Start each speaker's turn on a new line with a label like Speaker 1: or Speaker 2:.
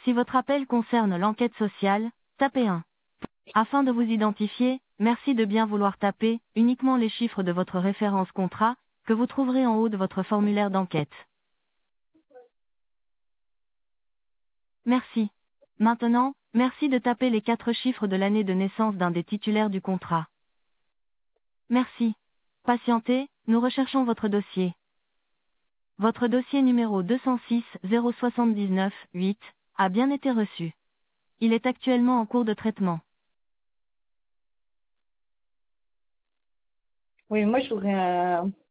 Speaker 1: Si votre appel concerne l'enquête sociale, tapez 1. Afin de vous identifier, merci de bien vouloir taper uniquement les chiffres de votre référence contrat, que vous trouverez en haut de votre formulaire d'enquête. Merci. Maintenant, merci de taper les 4 chiffres de l'année de naissance d'un des titulaires du contrat. Merci. Patientez, nous recherchons votre dossier. Votre dossier numéro 206 079 8 a bien été reçu. Il est actuellement en cours de traitement.
Speaker 2: Oui, moi, je voudrais